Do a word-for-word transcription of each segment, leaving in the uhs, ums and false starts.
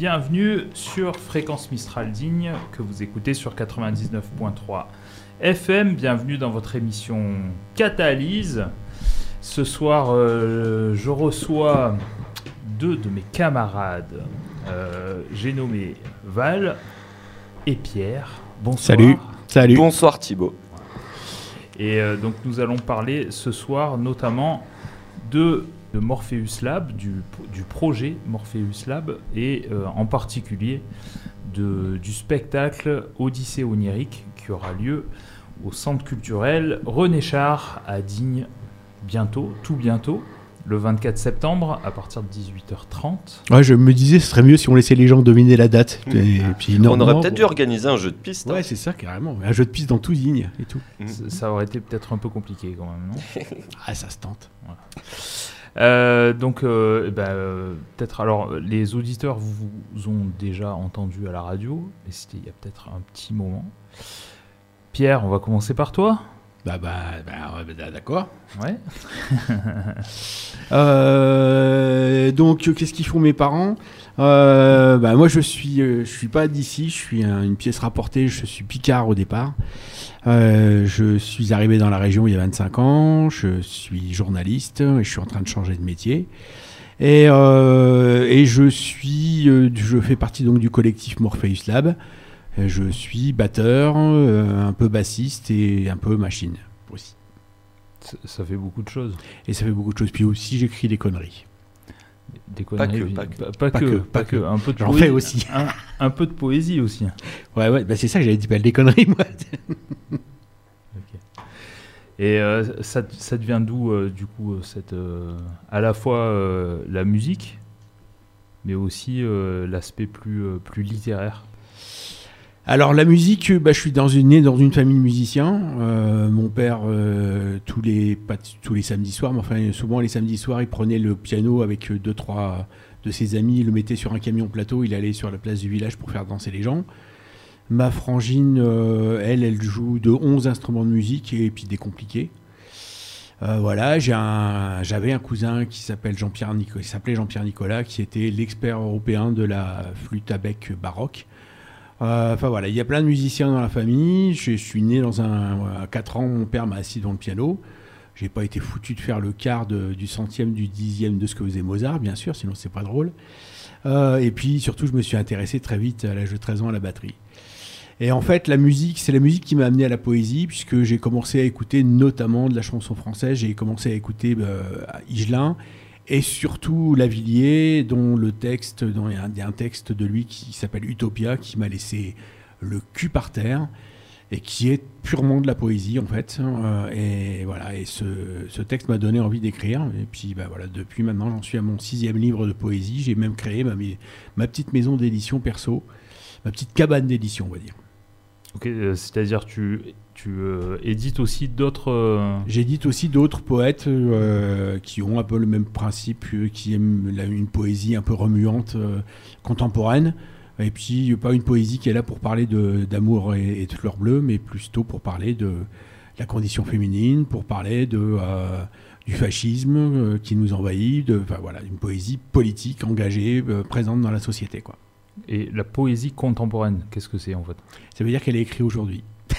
bienvenue sur Fréquence Mistral Digne que vous écoutez sur quatre-vingt-dix-neuf point trois F M. Bienvenue dans votre émission Catalyse. Ce soir, euh, je reçois deux de mes camarades. Euh, j'ai nommé Val et Pierre. Bonsoir. Salut. Salut. Bonsoir Thibaut. Et euh, donc nous allons parler ce soir notamment de, de Morpheus Lab, du, du projet Morpheus Lab et euh, en particulier de, du spectacle Odyssée onirique qui aura lieu au centre culturel René Char à Digne bientôt, tout bientôt, le vingt-quatre septembre à partir de dix-huit heures trente. Ouais, je me disais ce serait mieux si on laissait les gens deviner la date. Et puis, non, on aurait non, peut-être bon. dû organiser un jeu de piste. Ouais, hein. c'est ça carrément. Un jeu de piste dans tout Digne et tout. Ça, ça aurait été peut-être un peu compliqué quand même, non? Ah, ça se tente. Voilà. Euh, donc, euh, eh ben, euh, peut-être, alors, les auditeurs vous, vous ont déjà entendu à la radio, mais c'était il y a peut-être un petit moment. Pierre, on va commencer par toi. Bah, bah, bah, ouais, bah d'accord. Ouais. euh, donc, qu'est-ce qu'ils font mes parents? euh, bah, Moi, je suis, euh, je suis pas d'ici, je suis un, une pièce rapportée, je suis picard au départ. Euh, je suis arrivé dans la région il y a vingt-cinq ans, je suis journaliste et je suis en train de changer de métier. Et, euh, et je, suis, euh, je fais partie donc du collectif Morpheus Lab. Je suis batteur, euh, un peu bassiste et un peu machine aussi. Ça, ça fait beaucoup de choses. Et ça fait beaucoup de choses. Puis aussi, j'écris des conneries. Des conneries. Pas que, pas que. Pas, pas, Pas que, que, pas pas que. que. Un peu de J'en poésie, fais aussi. Un, un peu de poésie aussi. Ouais, ouais, bah c'est ça que j'avais dit, pas des conneries, moi. Okay. Et euh, ça, ça devient d'où, euh, du coup, cette, euh, à la fois euh, la musique, mais aussi euh, l'aspect plus, euh, plus littéraire? Alors la musique, bah, je suis dans une, né dans une famille de musiciens. Euh, mon père, euh, tous, les, pas t- tous les samedis soirs, mais enfin souvent les samedis soirs, il prenait le piano avec deux, trois de ses amis, il le mettait sur un camion plateau, il allait sur la place du village pour faire danser les gens. Ma frangine, euh, elle, elle joue de onze instruments de musique et puis des compliqués. Euh, voilà, j'ai un, j'avais un cousin qui s'appelle Jean-Pierre Nicolas, qui s'appelait Jean-Pierre Nicolas, qui était l'expert européen de la flûte à bec baroque. Enfin euh, voilà, il y a plein de musiciens dans la famille. Je, je suis né dans un... À quatre ans, mon père m'a assis devant le piano. J'ai pas été foutu de faire le quart de, du centième, du dixième de ce que faisait Mozart, bien sûr, sinon c'est pas drôle. Euh, et puis surtout, je me suis intéressé très vite à l'âge de treize ans à la batterie. Et en fait, la musique, c'est la musique qui m'a amené à la poésie, puisque j'ai commencé à écouter notamment de la chanson française. J'ai commencé à écouter euh, Higelin. Et surtout Lavilliers, dont le texte, dont il y a un, il y a un texte de lui qui s'appelle Utopia, qui m'a laissé le cul par terre et qui est purement de la poésie en fait. Euh, et voilà, et ce, ce texte m'a donné envie d'écrire. Et puis bah, voilà, depuis maintenant, j'en suis à mon sixième livre de poésie. J'ai même créé ma, ma petite maison d'édition perso, ma petite cabane d'édition, on va dire. Ok, euh, c'est-à-dire tu tu euh, édites aussi d'autres. Euh... J'édite aussi d'autres poètes euh, qui ont un peu le même principe, euh, qui aiment la, une poésie un peu remuante, euh, contemporaine. Et puis pas une poésie qui est là pour parler de, d'amour et, et de fleurs bleues, mais plutôt pour parler de la condition féminine, pour parler de euh, du fascisme euh, qui nous envahit. De, enfin voilà, une poésie politique engagée, euh, présente dans la société, quoi. Et la poésie contemporaine, qu'est-ce que c'est en fait? Ça veut dire qu'elle est écrite aujourd'hui.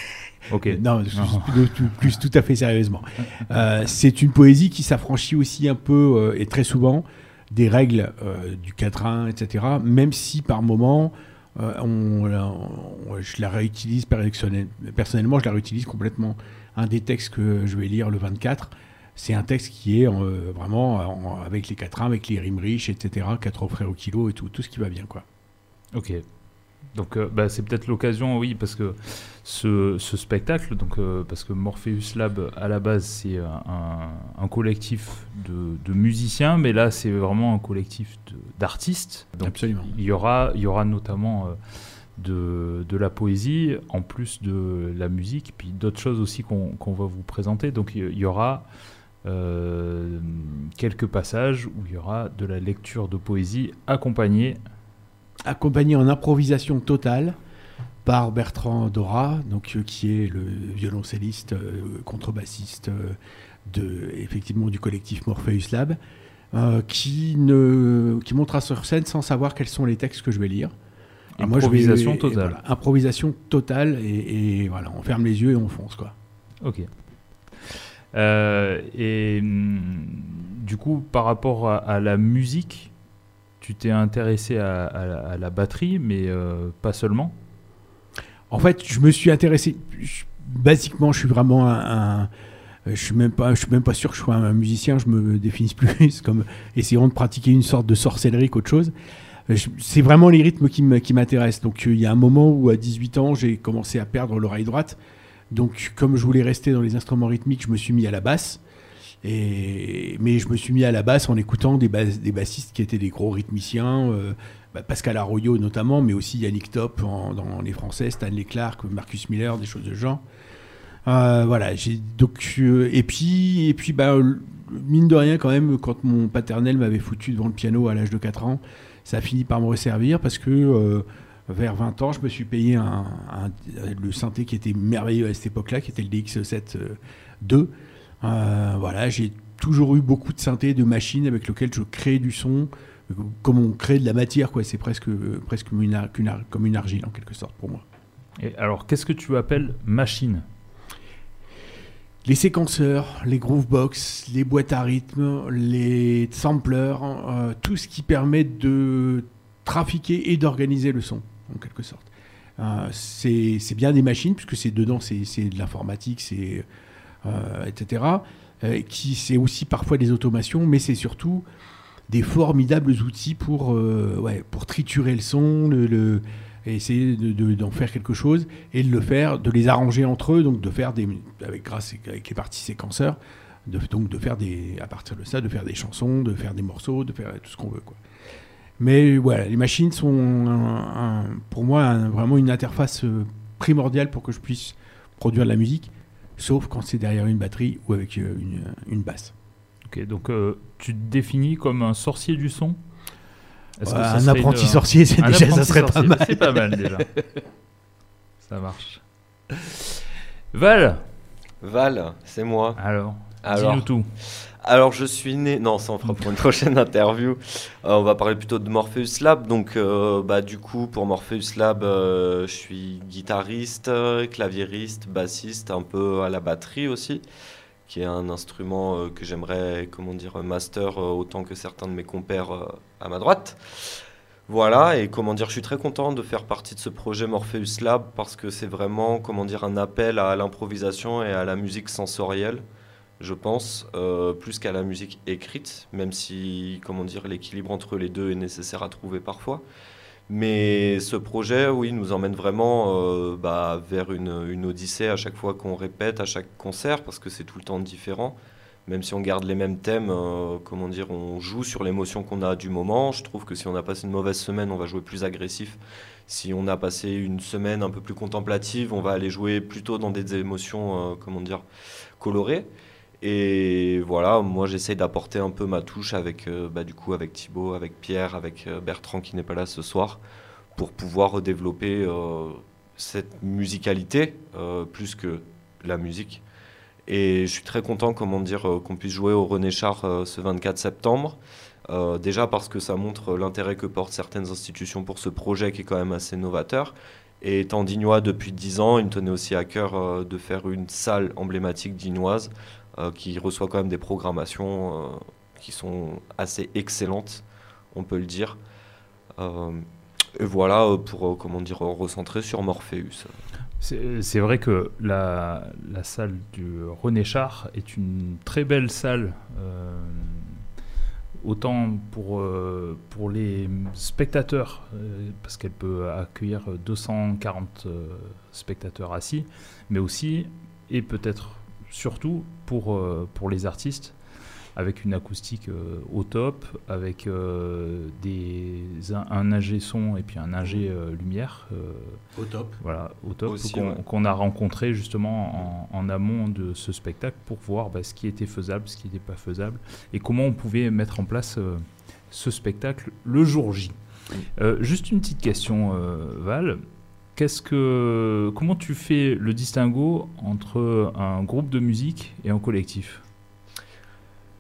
Ok. Non, plus, plus, plus tout à fait sérieusement. Euh, c'est une poésie qui s'affranchit aussi un peu, euh, et très souvent, des règles euh, du quatrain, et cetera. Même si par moment, euh, on, on, je la réutilise personnellement, je la réutilise complètement. Un des textes que je vais lire le vingt-quatre, c'est un texte qui est euh, vraiment en, avec les quatrains, avec les rimes riches, et cetera. Quatre frères au kilo et tout, tout ce qui va bien, quoi. Ok. Donc euh, bah, c'est peut-être l'occasion, oui, parce que ce, ce spectacle, donc, euh, parce que Morpheus Lab, à la base, c'est un, un collectif de, de musiciens, mais là, c'est vraiment un collectif de, d'artistes. Donc, absolument. Il y aura, il y aura notamment euh, de, de la poésie, en plus de la musique, puis d'autres choses aussi qu'on, qu'on va vous présenter. Donc il y aura euh, quelques passages où il y aura de la lecture de poésie accompagnée accompagné en improvisation totale par Bertrand Dora, donc, euh, qui est le violoncelliste, euh, contrebassiste euh, de, effectivement, du collectif Morpheus Lab. euh, qui, ne, qui montera sur scène sans savoir quels sont les textes que je vais lire. Et improvisation moi, je vais, totale. Et voilà, improvisation totale et, et voilà, on ferme les yeux et on fonce, quoi. Ok. Euh, et du coup, par rapport à, à la musique, tu t'es intéressé à, à, à la batterie, mais euh, pas seulement. En fait, je me suis intéressé. Je, basiquement, je suis vraiment un. un je suis même pas. Je suis même pas sûr que je sois un musicien. Je me définis plus comme essayant de pratiquer une sorte de sorcellerie qu'autre chose. Je, c'est vraiment les rythmes qui m'intéressent. Donc, il y a un moment où, à dix-huit ans, j'ai commencé à perdre l'oreille droite. Donc, comme je voulais rester dans les instruments rythmiques, je me suis mis à la basse. Et, mais je me suis mis à la basse en écoutant des, bas, des bassistes qui étaient des gros rythmiciens, euh, bah Pascal Arroyo notamment, mais aussi Yannick Top en, dans les Français, Stanley Clarke, Marcus Miller, des choses de ce genre. Euh, voilà, j'ai, donc, euh, et puis, et puis bah, mine de rien, quand même, quand mon paternel m'avait foutu devant le piano à l'âge de quatre ans, ça a fini par me resservir parce que euh, vers vingt ans, je me suis payé un, un, le synthé qui était merveilleux à cette époque-là, qui était le D X sept deux. Euh, voilà, j'ai toujours eu beaucoup de synthés, de machines avec lesquelles je crée du son, comme on crée de la matière, quoi. C'est presque, presque une, une, comme une argile en quelque sorte pour moi. Et alors, qu'est-ce que tu appelles machine ? Les séquenceurs, les groovebox, les boîtes à rythme, les samplers, euh, tout ce qui permet de trafiquer et d'organiser le son, en quelque sorte. Euh, c'est, c'est bien des machines, puisque c'est dedans, c'est, c'est de l'informatique, c'est, euh, et cetera. Euh, qui, c'est aussi parfois des automations, mais c'est surtout des formidables outils pour, euh, ouais, pour triturer le son, le, le, et essayer de, de, d'en faire quelque chose et de le faire, de les arranger entre eux, donc de faire des, avec grâce avec les parties séquenceurs, de, donc de faire des, à partir de ça, de faire des chansons, de faire des morceaux, de faire tout ce qu'on veut, quoi. Mais voilà, les machines sont un, un, pour moi un, vraiment une interface primordiale pour que je puisse produire de la musique, sauf quand c'est derrière une batterie ou avec une, une basse. Ok, donc euh, tu te définis comme un sorcier du son ? Est-ce que un apprenti une... sorcier, c'est un déjà, ça serait sorcier, pas mal. C'est pas mal déjà. Ça marche. Val. Val, c'est moi. Alors, Alors dis-nous tout. Alors, je suis né... Non, ça on fera pour une prochaine interview. Euh, on va parler plutôt de Morpheus Lab. Donc, euh, bah, du coup, pour Morpheus Lab, euh, je suis guitariste, claviériste, bassiste, un peu à la batterie aussi, qui est un instrument euh, que j'aimerais, comment dire, master euh, autant que certains de mes compères euh, à ma droite. Voilà, et comment dire, je suis très content de faire partie de ce projet Morpheus Lab parce que c'est vraiment, comment dire, un appel à l'improvisation et à la musique sensorielle, je pense, euh, plus qu'à la musique écrite, même si, comment dire, l'équilibre entre les deux est nécessaire à trouver parfois. Mais ce projet, oui, nous emmène vraiment euh, bah, vers une, une odyssée à chaque fois qu'on répète, à chaque concert, parce que c'est tout le temps différent. Même si on garde les mêmes thèmes, euh, comment dire, on joue sur l'émotion qu'on a du moment. Je trouve que si on a passé une mauvaise semaine, on va jouer plus agressif. Si on a passé une semaine un peu plus contemplative, on va aller jouer plutôt dans des émotions, euh, comment dire, colorées. Et voilà, moi j'essaye d'apporter un peu ma touche avec, euh, bah, du coup, avec Thibaut, avec Pierre, avec euh, Bertrand qui n'est pas là ce soir, pour pouvoir développer euh, cette musicalité euh, plus que la musique. Et je suis très content, comment dire, euh, qu'on puisse jouer au René Char euh, ce vingt-quatre septembre. Euh, déjà parce que ça montre l'intérêt que portent certaines institutions pour ce projet qui est quand même assez novateur. Et étant dignois depuis dix ans, il me tenait aussi à cœur euh, de faire une salle emblématique dignoise euh, qui reçoit quand même des programmations euh, qui sont assez excellentes, on peut le dire. Euh, et voilà, euh, pour euh, comment dire, recentrer sur Morpheus. C'est, c'est vrai que la, la salle du René Char est une très belle salle, euh, autant pour, euh, pour les spectateurs, euh, parce qu'elle peut accueillir deux cent quarante euh, spectateurs assis, mais aussi, et peut-être surtout, pour, euh, pour les artistes, avec une acoustique euh, au top, avec euh, des, un, un ingé son et puis un ingé euh, lumière. Euh, au top. Voilà, au top, Aussi, qu'on, ouais. qu'on a rencontré justement en, en amont de ce spectacle pour voir bah, ce qui était faisable, ce qui n'était pas faisable, et comment on pouvait mettre en place euh, ce spectacle le jour J. Euh, juste une petite question, euh, Val. Qu'est-ce que, comment tu fais le distinguo entre un groupe de musique et un collectif ?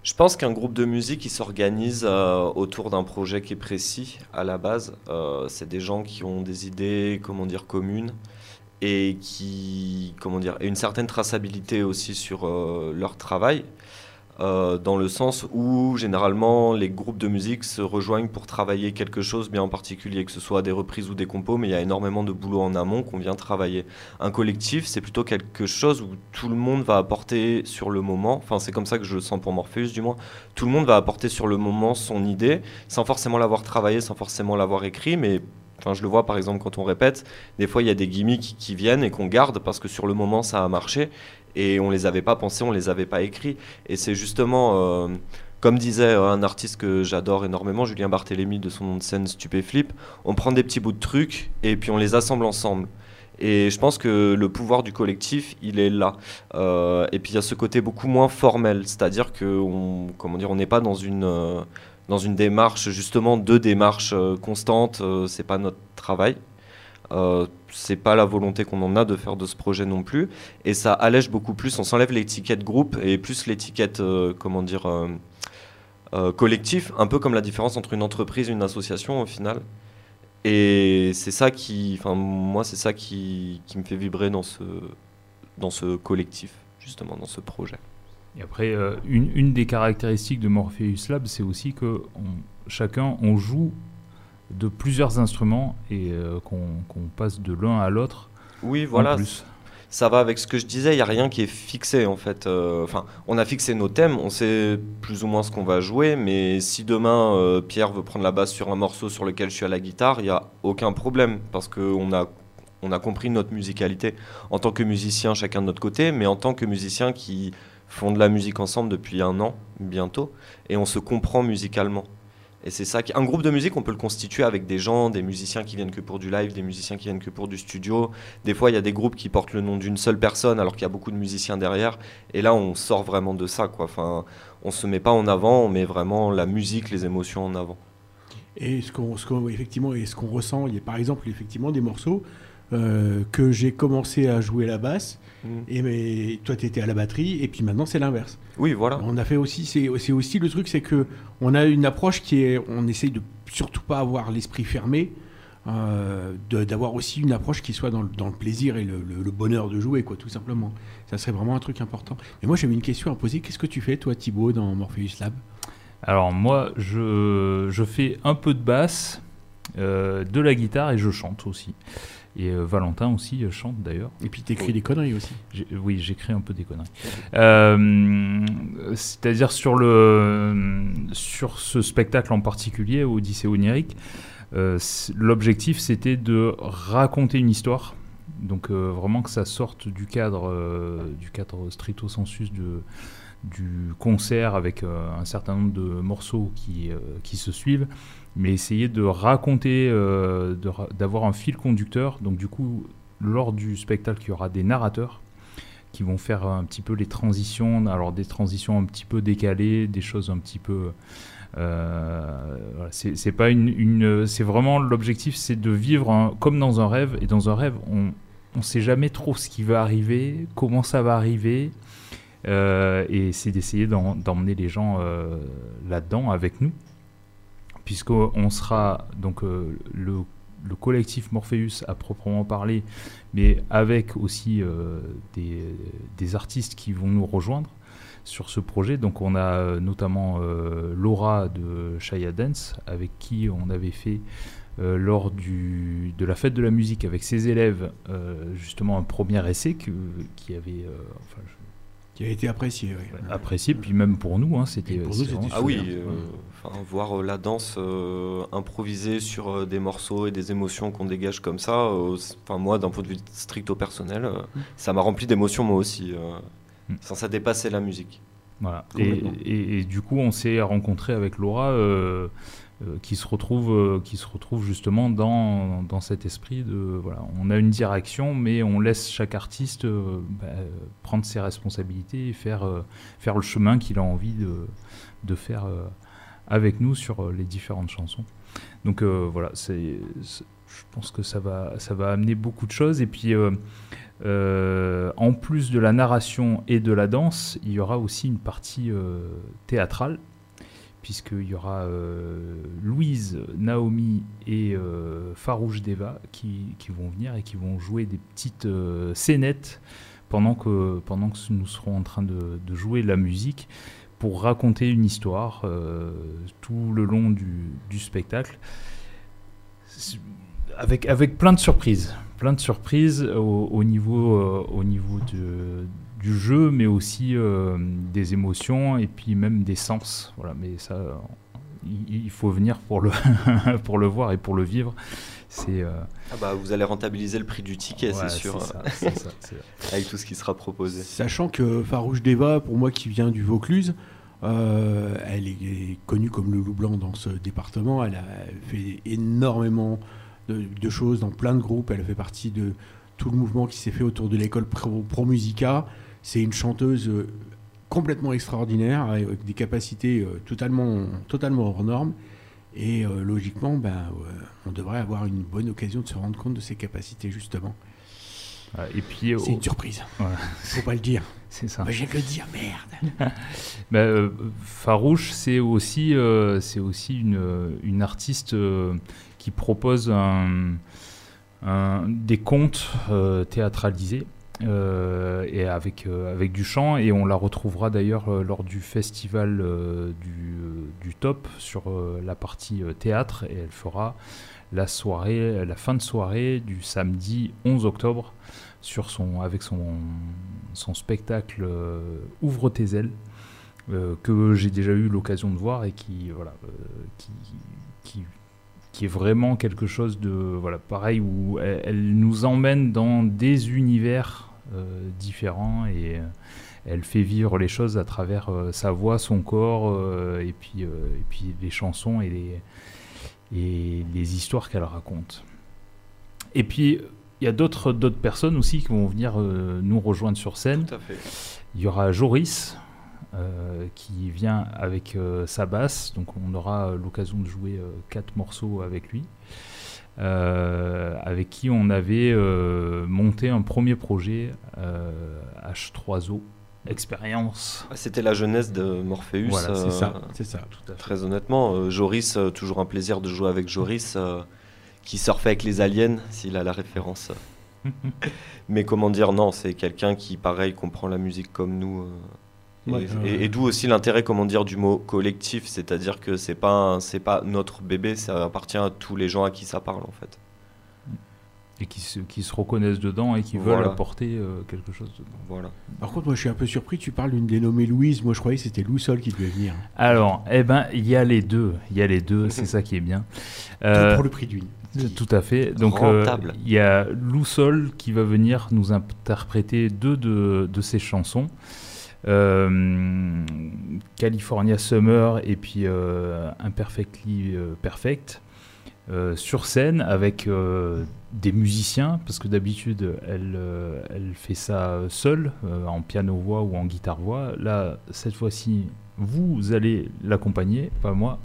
Je pense qu'un groupe de musique qui s'organise euh, autour d'un projet qui est précis à la base, euh, c'est des gens qui ont des idées, comment dire, communes et qui, comment dire, et une certaine traçabilité aussi sur euh, leur travail. Euh, dans le sens où généralement les groupes de musique se rejoignent pour travailler quelque chose bien en particulier, que ce soit des reprises ou des compos, mais il y a énormément de boulot en amont qu'on vient travailler. Un collectif, c'est plutôt quelque chose où tout le monde va apporter sur le moment, enfin c'est comme ça que je le sens pour Morpheus du moins, tout le monde va apporter sur le moment son idée, sans forcément l'avoir travaillé, sans forcément l'avoir écrit, mais enfin, je le vois par exemple quand on répète, des fois il y a des gimmicks qui viennent et qu'on garde parce que sur le moment ça a marché, et on les avait pas pensés, on les avait pas écrits. Et c'est justement, euh, comme disait un artiste que j'adore énormément, Julien Barthélémy, de son nom de scène Stupéflip, on prend des petits bouts de trucs et puis on les assemble ensemble. Et je pense que le pouvoir du collectif, il est là. Euh, et puis il y a ce côté beaucoup moins formel, c'est-à-dire qu'on, comment dire, on n'est pas dans une euh, dans une démarche justement de démarche euh, constante. Euh, c'est pas notre travail. Euh, c'est pas la volonté qu'on en a de faire de ce projet non plus, et ça allège beaucoup plus, on s'enlève l'étiquette groupe et plus l'étiquette euh, comment dire euh, euh, collectif, un peu comme la différence entre une entreprise et une association au final, et c'est ça qui, enfin moi c'est ça qui, qui me fait vibrer dans ce, dans ce collectif, justement dans ce projet. Et après euh, une, une des caractéristiques de Morpheus Lab, c'est aussi que on, chacun on joue de plusieurs instruments et euh, qu'on qu'on passe de l'un à l'autre. Oui, voilà. En plus. Ça va avec ce que je disais, il n'y a rien qui est fixé en fait. Enfin, euh, on a fixé nos thèmes, on sait plus ou moins ce qu'on va jouer, mais si demain euh, Pierre veut prendre la basse sur un morceau sur lequel je suis à la guitare, il n'y a aucun problème parce qu'on a, on a compris notre musicalité en tant que musicien chacun de notre côté, mais en tant que musiciens qui font de la musique ensemble depuis un an bientôt, et on se comprend musicalement. Et c'est ça, un groupe de musique, on peut le constituer avec des gens, des musiciens qui viennent que pour du live, des musiciens qui viennent que pour du studio. Des fois, il y a des groupes qui portent le nom d'une seule personne, alors qu'il y a beaucoup de musiciens derrière. Et là, on sort vraiment de ça, quoi. Enfin, on se met pas en avant, on met vraiment la musique, les émotions en avant. Et ce qu'on, ce qu'on, effectivement, et ce qu'on ressent, il y a par exemple effectivement des morceaux euh, que j'ai commencé à jouer à la basse, mmh. et mais, toi, tu étais à la batterie, et puis maintenant, c'est l'inverse. Oui, voilà. On a fait aussi, c'est, c'est aussi le truc, c'est que on a une approche qui est, on essaye de surtout pas avoir l'esprit fermé, euh, de, d'avoir aussi une approche qui soit dans le, dans le plaisir et le, le, le bonheur de jouer, quoi, tout simplement. Ça serait vraiment un truc important. Et moi, j'avais une question à poser. Qu'est-ce que tu fais, toi, Thibaut, dans Morpheus Lab ? Alors moi, je, je fais un peu de basse, euh, de la guitare et je chante aussi. Et euh, Valentin aussi euh, chante d'ailleurs. Et puis t'écris oui. des conneries aussi. J'ai, oui, j'écris un peu des conneries. Euh, c'est-à-dire sur, le, sur ce spectacle en particulier, Odyssée onirique, euh, l'objectif c'était de raconter une histoire. Donc euh, vraiment que ça sorte du cadre, euh, du cadre stricto sensus de, du concert avec euh, un certain nombre de morceaux qui, euh, qui se suivent, mais essayer de raconter, euh, de, d'avoir un fil conducteur. Donc du coup, lors du spectacle, il y aura des narrateurs qui vont faire un petit peu les transitions, alors des transitions un petit peu décalées, des choses un petit peu... Euh, voilà, c'est, c'est pas une, une, c'est vraiment l'objectif, c'est de vivre un, comme dans un rêve, et dans un rêve, on ne sait jamais trop ce qui va arriver, comment ça va arriver, euh, et c'est d'essayer d'en, d'emmener les gens euh, là-dedans avec nous. Puisqu'on sera donc euh, le, le collectif Morpheus à proprement parler, mais avec aussi euh, des, des artistes qui vont nous rejoindre sur ce projet. Donc on a euh, notamment euh, Laura de Shaya Dance, avec qui on avait fait euh, lors du, de la fête de la musique avec ses élèves euh, justement un premier essai que, qui avait... Euh, enfin, je, qui a été apprécié, oui. Apprécié, puis même pour nous, hein, c'était... Pour nous, c'était ah oui, euh, enfin, voir euh, la danse euh, improvisée sur euh, des morceaux et des émotions qu'on dégage comme ça, euh, enfin, moi, d'un point de vue stricto personnel, euh, mm. ça m'a rempli d'émotions moi aussi, euh, mm. sans ça dépasser la musique. Voilà. Et, et, et du coup, on s'est rencontré avec Laura, euh, euh, qui se retrouve, euh, qui se retrouve justement dans, dans cet esprit de, voilà, on a une direction, mais on laisse chaque artiste euh, bah, prendre ses responsabilités et faire, euh, faire le chemin qu'il a envie de, de faire euh, avec nous sur euh, les différentes chansons. Donc euh, voilà, c'est, c'est, je pense que ça va, ça va amener beaucoup de choses. Et puis, euh, Euh, en plus de la narration et de la danse, il y aura aussi une partie euh, théâtrale, puisqu'il y aura euh, Louise, Naomi et euh, Farouche Deva qui, qui vont venir et qui vont jouer des petites euh, scénettes pendant que, pendant que nous serons en train de, de jouer la musique pour raconter une histoire euh, tout le long du, du spectacle, avec, avec plein de surprises, plein de surprises au, au niveau, euh, au niveau de... du jeu, mais aussi euh, des émotions et puis même des sens. Voilà, mais ça, il, il faut venir pour le, pour le voir et pour le vivre. C'est, euh... ah bah, vous allez rentabiliser le prix du ticket, ouais, c'est sûr, c'est ça, c'est ça, c'est avec tout ce qui sera proposé. Sachant que Farouche Deva, pour moi qui viens du Vaucluse, euh, elle est connue comme le loup blanc dans ce département. Elle a fait énormément de, de choses dans plein de groupes. Elle fait partie de tout le mouvement qui s'est fait autour de l'école Pro, Pro Musica. C'est une chanteuse euh, complètement extraordinaire, avec des capacités euh, totalement, totalement hors normes. Et euh, logiquement, ben, euh, on devrait avoir une bonne occasion de se rendre compte de ses capacités, justement. Et puis, c'est oh, une surprise. Voilà. Faut pas le dire. C'est ça. Ben, j'ai que le dire, merde. ben, euh, Farouche, c'est aussi, euh, c'est aussi une, une artiste euh, qui propose un, un, des contes euh, théâtralisés. Euh, et avec, euh, avec du chant, et on la retrouvera d'ailleurs euh, lors du festival euh, du, euh, du Top sur euh, la partie euh, théâtre, et elle fera la soirée, la fin de soirée du samedi onze octobre sur son, avec son, son spectacle euh, Ouvre tes ailes, euh, que j'ai déjà eu l'occasion de voir et qui, voilà, euh, qui, qui qui est vraiment quelque chose de, voilà, pareil, où elle, elle nous emmène dans des univers euh, différents, et euh, elle fait vivre les choses à travers euh, sa voix, son corps, euh, et, puis, euh, et puis les chansons et les, et les histoires qu'elle raconte. Et puis, il y a d'autres, d'autres personnes aussi qui vont venir euh, nous rejoindre sur scène. Tout à fait. Il y aura Joris, Euh, qui vient avec euh, sa basse, donc on aura l'occasion de jouer euh, quatre morceaux avec lui, euh, avec qui on avait euh, monté un premier projet euh, H trois O Expérience. C'était la jeunesse de Morpheus. Voilà, c'est euh, ça, c'est ça. Tout à fait. Très honnêtement, euh, Joris, euh, toujours un plaisir de jouer avec Joris, euh, qui surfait avec les aliens, s'il a la référence. Mais comment dire, non, c'est quelqu'un qui, pareil, comprend la musique comme nous. Euh, Et, Ouais, et, euh... et d'où aussi l'intérêt, comment dire, du mot collectif, c'est-à-dire que c'est pas un, c'est pas notre bébé, ça appartient à tous les gens à qui ça parle en fait. Et qui se, qui se reconnaissent dedans et qui Voilà. veulent apporter euh, quelque chose dedans. Voilà. Par contre, moi je suis un peu surpris, tu parles d'une dénommée Louise, moi je croyais que c'était Lou Sol qui devait venir. Alors, eh ben, il y a les deux, il y a les deux, c'est ça qui est bien. Euh, Tout pour le prix d'une. Tout à fait. Donc, euh, Rentable. il y a Lou Sol qui va venir nous interpréter deux de, de ses chansons. Euh, California Summer et puis euh, Imperfectly euh, Perfect euh, sur scène avec euh, des musiciens, parce que d'habitude elle, euh, elle fait ça seule euh, en piano-voix ou en guitare-voix. Là, cette fois-ci, vous allez l'accompagner, pas moi.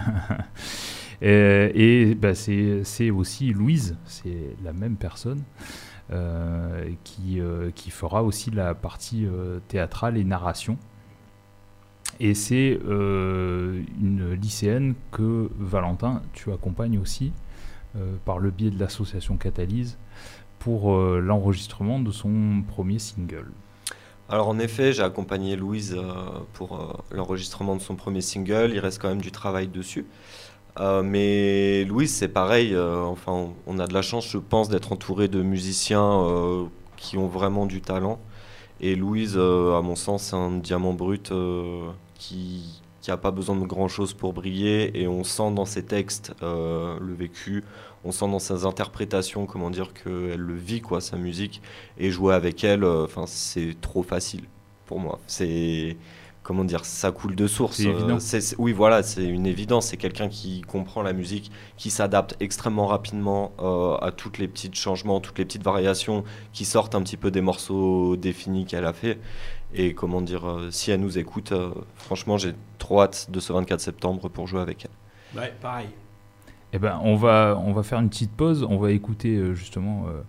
et et bah, c'est, c'est aussi Louise, c'est la même personne. Euh, qui, euh, qui fera aussi la partie euh, théâtrale et narration. Et c'est euh, une lycéenne que, Valentin, tu accompagnes aussi euh, par le biais de l'association Catalyse pour euh, l'enregistrement de son premier single. Alors en effet, j'ai accompagné Louise euh, pour euh, l'enregistrement de son premier single, il reste quand même du travail dessus. Euh, mais Louise, c'est pareil, euh, enfin, on, on a de la chance, je pense, d'être entouré de musiciens euh, qui ont vraiment du talent. Et Louise, euh, à mon sens, c'est un diamant brut euh, qui n'a pas besoin de grand-chose pour briller. Et on sent dans ses textes euh, le vécu, on sent dans ses interprétations, comment dire, qu'elle le vit, quoi, sa musique. Et jouer avec elle, enfin, euh, c'est trop facile pour moi. C'est... Comment dire, ça coule de source. C'est évident. Euh, c'est, c'est, oui, voilà, c'est une évidence. C'est quelqu'un qui comprend la musique, qui s'adapte extrêmement rapidement euh, à toutes les petits changements, toutes les petites variations qui sortent un petit peu des morceaux définis qu'elle a fait. Et comment dire, euh, si elle nous écoute, euh, franchement, j'ai trop hâte de ce vingt-quatre septembre pour jouer avec elle. Ouais, pareil. Eh ben, on va, on va faire une petite pause. On va écouter euh, justement euh,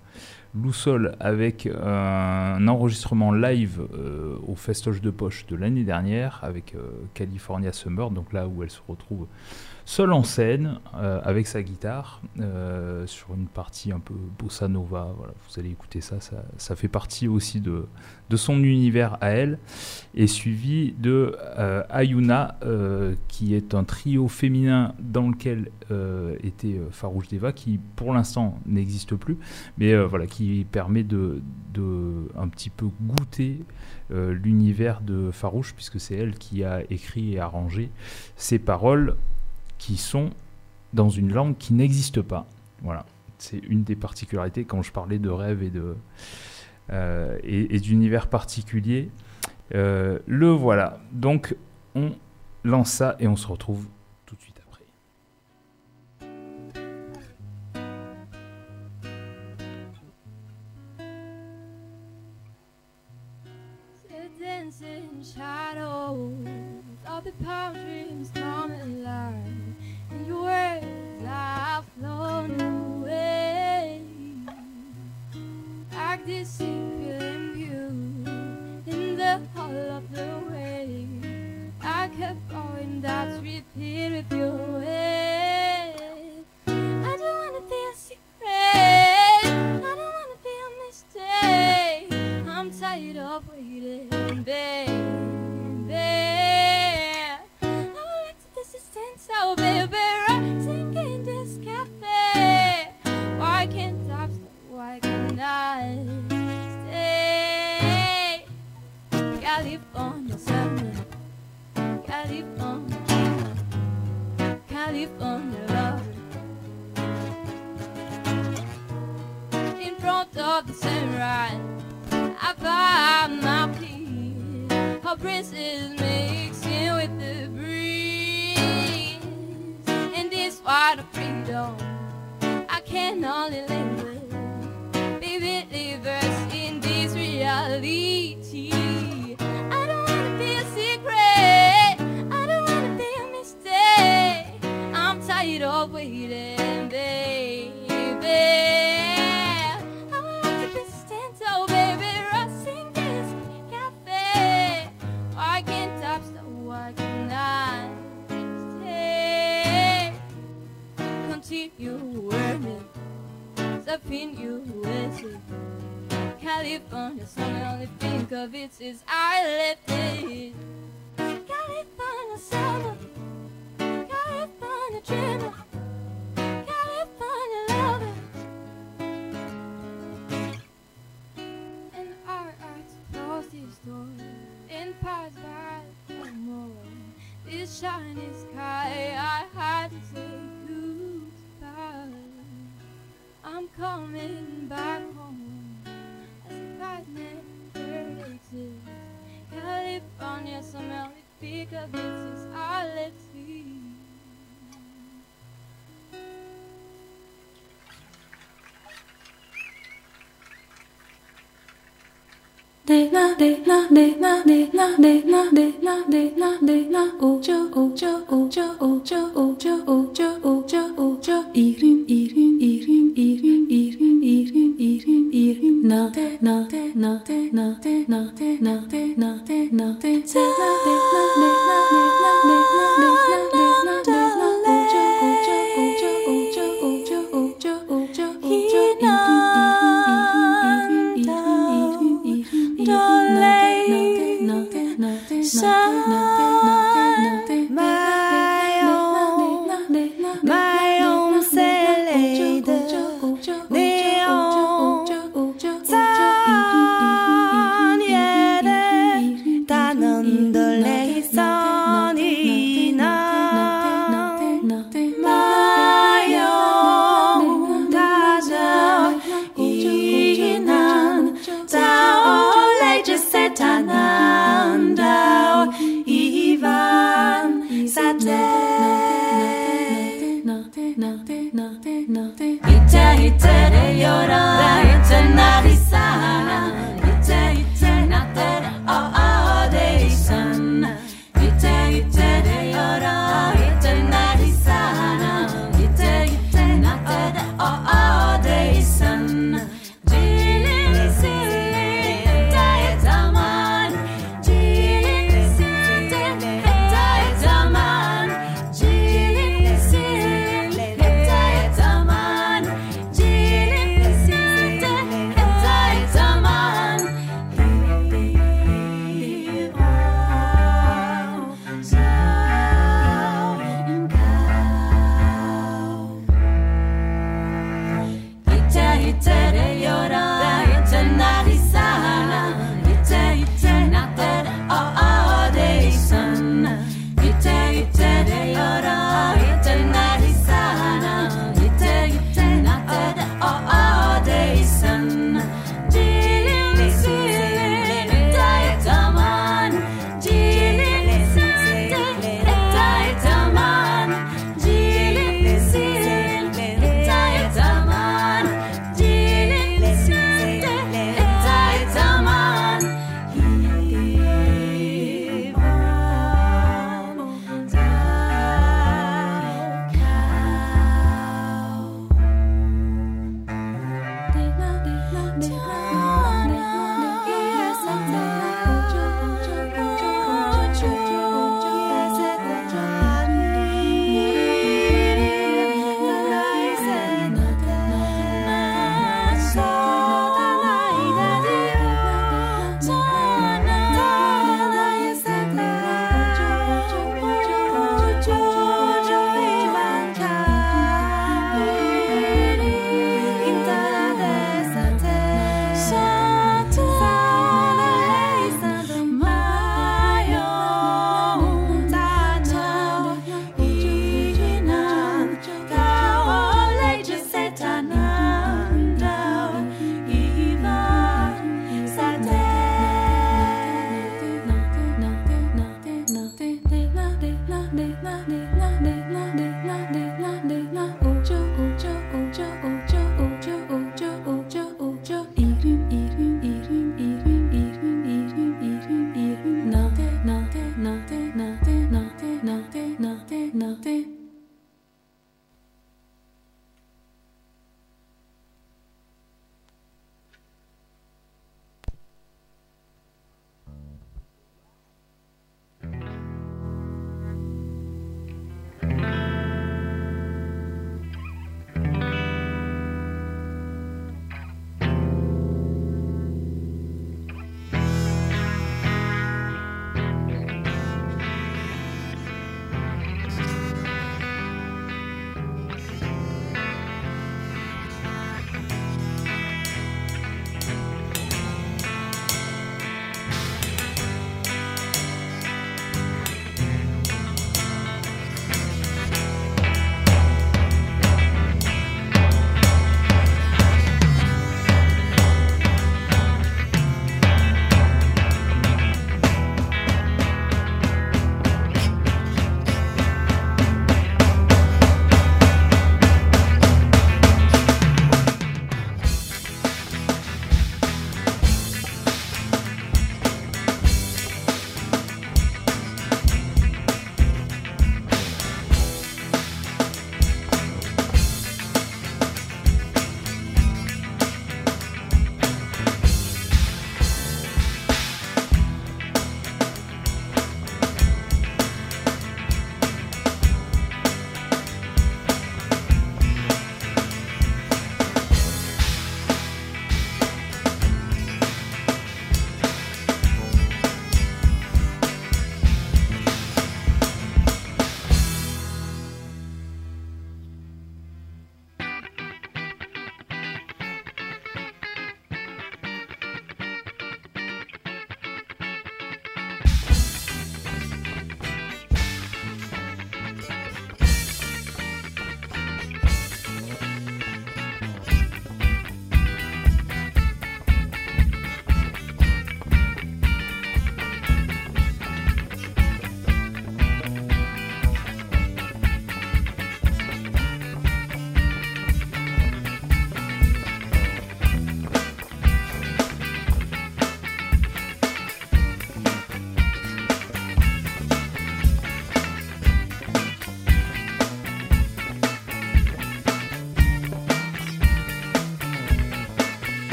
Loussol avec un enregistrement live euh, au Festoche de Poche de l'année dernière avec euh, California Summer, donc là où elle se retrouve seule en scène euh, avec sa guitare euh, sur une partie un peu bossa nova. Voilà, vous allez écouter ça, ça, ça fait partie aussi de, de son univers à elle, et suivi de euh, Ayuna euh, qui est un trio féminin dans lequel euh, était euh, Farouche Deva, qui pour l'instant n'existe plus, mais euh, voilà, qui permet de, de un petit peu goûter euh, l'univers de Farouche, puisque c'est elle qui a écrit et arrangé ses paroles, qui sont dans une langue qui n'existe pas. Voilà, c'est une des particularités quand je parlais de rêve et de euh, et, et d'univers particulier. Euh, le voilà. Donc on lance ça et on se retrouve tout de suite après. Dancing shadows of the palm trees come alive, and your words have flown away like this secret view in the hall of the way. I kept going, that's repeat with your way. I don't wanna be a secret, I don't wanna be a mistake. I'm tired of waiting, baby. So baby, rising in this cafe. Why can't I stay? Why can't I stay? California summer, California dreamer, California lover. In front of the sunrise, I found my peace. Her princess mixing with the breeze. What a freedom I can only live with. Baby, live us in this reality. I don't wanna be a secret, I don't wanna be a mistake. I'm tired of waiting, baby. I would like to be stanto, baby, rushing this cafe. Why can't I stop? Why can't I stay? Continue working, something you listen. California, song I only think of it since I left it. California summer, California dreamer, California lover. And our hearts close this door and pass by no more. This shiny sky, I had to say goodbye. I'm coming back home as if I'd never existed. California, somehow we speak of it since I left here. De na de na de na de na de na de na de na de na ojo ojo ojo ojo ojo ojo ojo ojo irim irim irim irim irim irim irim irim na de na de na de na de na de na de na de na de na de na de na de na de na de na de na de na de na ojo ojo ojo ojo ojo ojo my own salad, neon, 다년들 내 선이나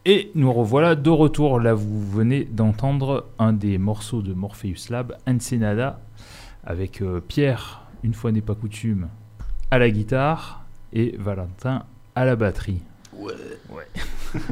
Et nous revoilà de retour. Là, vous venez d'entendre un des morceaux de Morpheus Lab, Ensenada, avec euh, Pierre, une fois n'est pas coutume, à la guitare et Valentin à la batterie. Ouais. Ouais.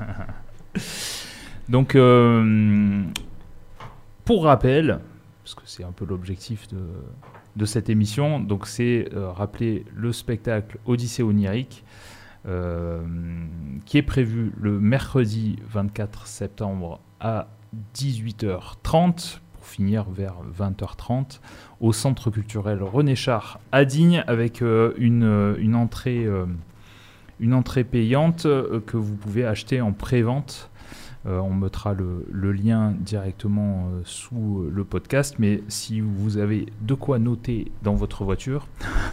Donc, euh, pour rappel, parce que c'est un peu l'objectif de, de cette émission, donc c'est euh, rappeler le spectacle Odyssée onirique, Euh, qui est prévu le mercredi vingt-quatre septembre à dix-huit heures trente pour finir vers vingt heures trente au Centre culturel René Char à Digne avec euh, une, une, entrée, euh, une entrée payante euh, que vous pouvez acheter en pré-vente. Euh, on mettra le, le lien directement euh, sous le podcast, mais si vous avez de quoi noter dans votre voiture,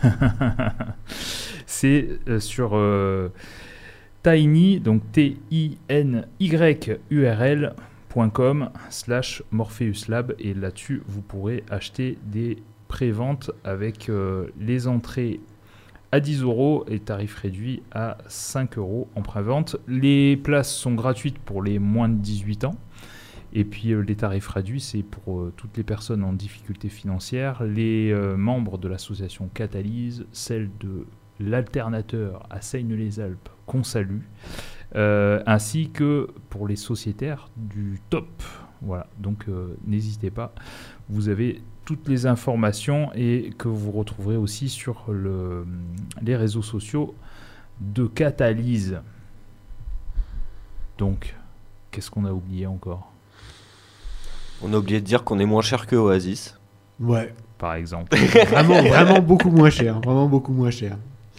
c'est euh, sur euh, tiny, donc T I N Y U R L point com slash Morpheus Lab, et là-dessus vous pourrez acheter des préventes avec euh, les entrées à dix euros et tarif réduit à cinq euros en prévente. Les places sont gratuites pour les moins de dix-huit ans. Et puis euh, les tarifs réduits, c'est pour euh, toutes les personnes en difficulté financière, les euh, membres de l'association Catalyse, celle de l'Alternateur à Seynes-les-Alpes qu'on salue, euh, ainsi que pour les sociétaires du top. Voilà, donc euh, n'hésitez pas, vous avez toutes les informations et que vous retrouverez aussi sur le, les réseaux sociaux de Catalyse. Donc, qu'est-ce qu'on a oublié encore ? On a oublié de dire qu'on est moins cher que Oasis. Ouais. Par exemple. Vraiment, vraiment beaucoup moins cher. Vraiment beaucoup moins cher.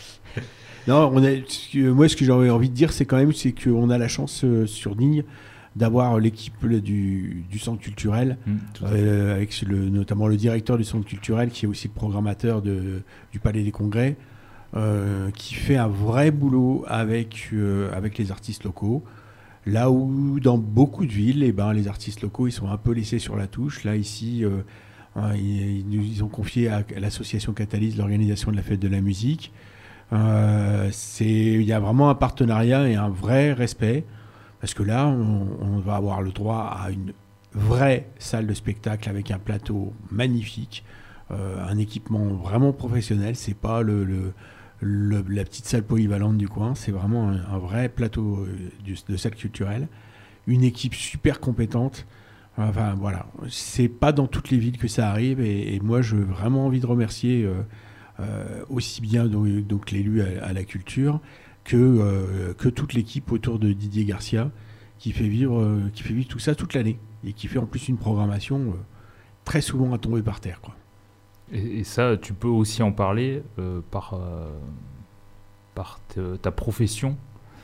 Non, on a, moi, ce que j'aurais envie de dire, c'est quand même c'est qu'on a la chance euh, sur Digne d'avoir l'équipe du, du centre culturel, mmh, euh, avec le, notamment le directeur du centre culturel, qui est aussi le programmateur de, du Palais des Congrès, euh, qui fait un vrai boulot avec, euh, avec les artistes locaux. Là où, dans beaucoup de villes, eh ben, les artistes locaux ils sont un peu laissés sur la touche. Là, ici, euh, hein, ils, ils ont confié à, à l'association Catalyse l'organisation de la fête de la musique. Euh, il y a vraiment un partenariat et un vrai respect. Parce que là, on, on va avoir le droit à une vraie salle de spectacle avec un plateau magnifique, euh, un équipement vraiment professionnel. C'est pas le, le, le, la petite salle polyvalente du coin, c'est vraiment un, un vrai plateau de, de salle culturelle. Une équipe super compétente. Enfin voilà, c'est pas dans toutes les villes que ça arrive, et, et moi j'ai vraiment envie de remercier euh, euh, aussi bien donc, donc l'élu à, à la culture, que, euh, que toute l'équipe autour de Didier Garcia qui fait vivre, euh, qui fait vivre tout ça toute l'année et qui fait en plus une programmation euh, très souvent à tomber par terre, quoi. Et, et ça, tu peux aussi en parler euh, par, euh, par te, ta profession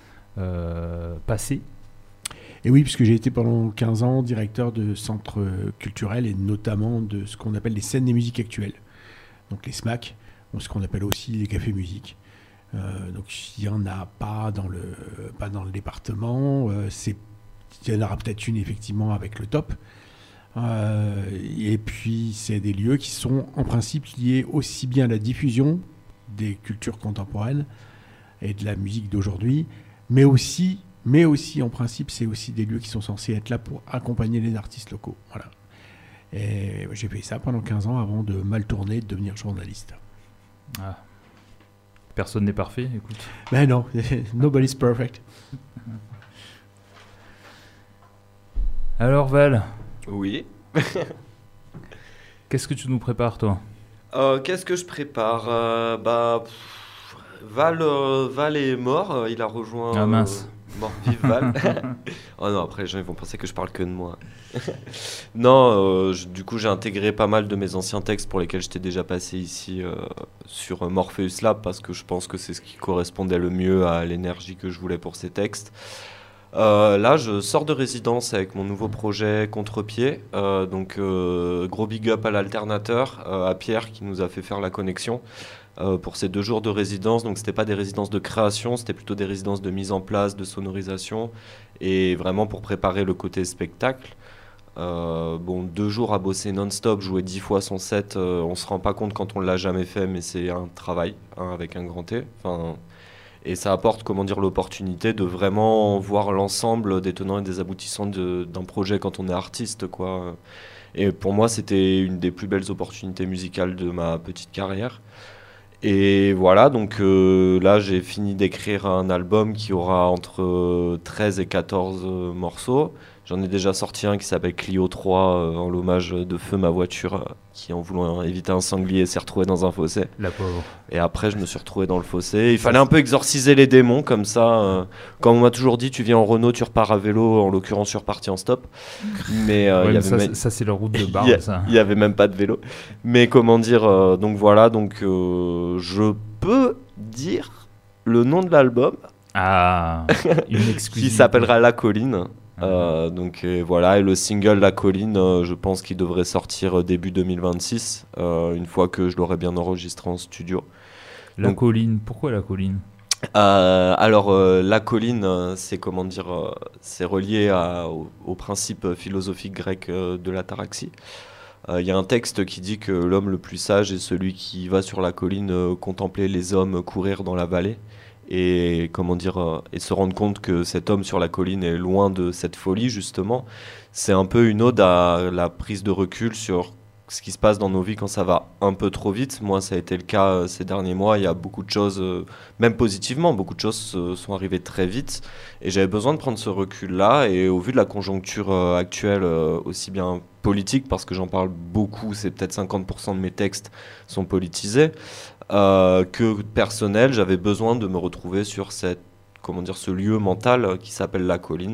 euh, passée. Et oui, puisque j'ai été pendant quinze ans directeur de centres culturels et notamment de ce qu'on appelle les scènes des musiques actuelles. Donc les S M A C, ou ce qu'on appelle aussi les cafés musiques. Euh, donc il n'y en a pas dans le, pas dans le département, euh, c'est, il y en aura peut-être une effectivement avec le top, euh, et puis c'est des lieux qui sont en principe liés aussi bien à la diffusion des cultures contemporaines et de la musique d'aujourd'hui, mais aussi, mais aussi en principe c'est aussi des lieux qui sont censés être là pour accompagner les artistes locaux. Voilà. Et j'ai fait ça pendant quinze ans avant de mal tourner et de devenir journaliste. Ah. Personne n'est parfait, écoute. Ben non, nobody's perfect. Alors Val. Oui. Qu'est-ce que tu nous prépares, toi ? euh, Qu'est-ce que je prépare euh, Bah, pff, Val, euh, Val est mort. euh, Il a rejoint. Ah mince. Euh, mort vive Val. Oh non, après les gens ils vont penser que je parle que de moi. Non, euh, je- du coup j'ai intégré pas mal de mes anciens textes pour lesquels j'étais déjà passé ici euh, sur euh, Morpheus Lab, parce que je pense que c'est ce qui correspondait le mieux à l'énergie que je voulais pour ces textes. Euh, là, je sors de résidence avec mon nouveau projet Contre-pied. Euh, donc, euh, gros big up à l'Alternateur, euh, à Pierre qui nous a fait faire la connexion euh, pour ces deux jours de résidence. Donc, c'était pas des résidences de création, c'était plutôt des résidences de mise en place, de sonorisation, et vraiment pour préparer le côté spectacle. Euh, bon, deux jours à bosser non-stop, jouer dix fois son set, euh, on se rend pas compte quand on l'a jamais fait, mais c'est un travail, hein, avec un grand T. Enfin, Et ça apporte, comment dire, l'opportunité de vraiment voir l'ensemble des tenants et des aboutissants de, d'un projet quand on est artiste, quoi. Et pour moi, c'était une des plus belles opportunités musicales de ma petite carrière. Et voilà, donc euh, là, j'ai fini d'écrire un album qui aura entre treize et quatorze euh, morceaux. J'en ai déjà sorti un qui s'appelle Clio trois, euh, en l'hommage de Feu, ma voiture, euh, qui, en voulant éviter un sanglier, s'est retrouvée dans un fossé. La pauvre. Et après, je me suis retrouvé dans le fossé. Il fallait un peu exorciser les démons, comme ça. Euh, comme on m'a toujours dit, tu viens en Renault, tu repars à vélo. En l'occurrence, je suis reparti en stop. Mais, euh, Ouais, il y mais avait ça, même- c'est- ça, c'est la route de il y, Barbe, a- ça. il y avait même pas de vélo. Mais comment dire, euh, donc voilà, donc euh, je peux dire le nom de l'album Ah, une qui exclusivité. s'appellera La Colline. Ah. Euh, donc euh, voilà, et le single La Colline, euh, je pense qu'il devrait sortir euh, début deux mille vingt-six, euh, une fois que je l'aurai bien enregistré en studio. La donc- colline, pourquoi la colline? Euh, alors, euh, la colline, euh, c'est comment dire, euh, c'est relié à- au, au principe philosophique grec euh, de l'ataraxie. Euh, Il y a un texte qui dit que l'homme le plus sage est celui qui va sur la colline euh, contempler les hommes courir dans la vallée et comment dire euh, et se rendre compte que cet homme sur la colline est loin de cette folie justement. C'est un peu une ode à la prise de recul sur ce qui se passe dans nos vies quand ça va un peu trop vite. Moi, ça a été le cas euh, ces derniers mois. Il y a beaucoup de choses, euh, même positivement, beaucoup de choses euh, sont arrivées très vite. Et j'avais besoin de prendre ce recul-là. Et au vu de la conjoncture euh, actuelle, euh, aussi bien politique, parce que j'en parle beaucoup, c'est peut-être cinquante pour cent de mes textes sont politisés, euh, que personnel, j'avais besoin de me retrouver sur cette, comment dire, ce lieu mental euh, qui s'appelle la colline.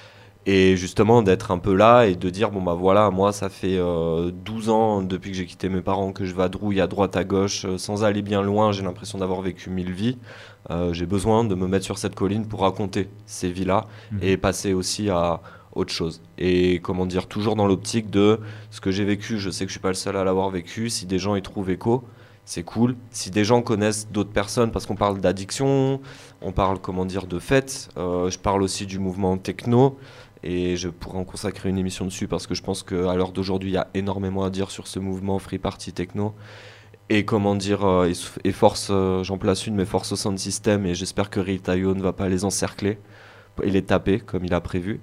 Et justement d'être un peu là et de dire bon bah voilà, moi ça fait euh, douze ans depuis que j'ai quitté mes parents que je vadrouille à droite à gauche euh, sans aller bien loin, j'ai l'impression d'avoir vécu mille vies. Euh, j'ai besoin de me mettre sur cette colline pour raconter ces vies-là Mhm. et passer aussi à autre chose. Et comment dire, toujours dans l'optique de ce que j'ai vécu, je sais que je suis pas le seul à l'avoir vécu, si des gens y trouvent écho, c'est cool. Si des gens connaissent d'autres personnes, parce qu'on parle d'addiction, on parle comment dire de fêtes, euh, je parle aussi du mouvement techno. Et je pourrais en consacrer une émission dessus parce que je pense qu'à l'heure d'aujourd'hui, il y a énormément à dire sur ce mouvement Free Party Techno. Et comment dire, euh, et, s- et force, euh, j'en place une, mais force au sound system. Et j'espère que Ritaio ne va pas les encercler et les taper comme il a prévu.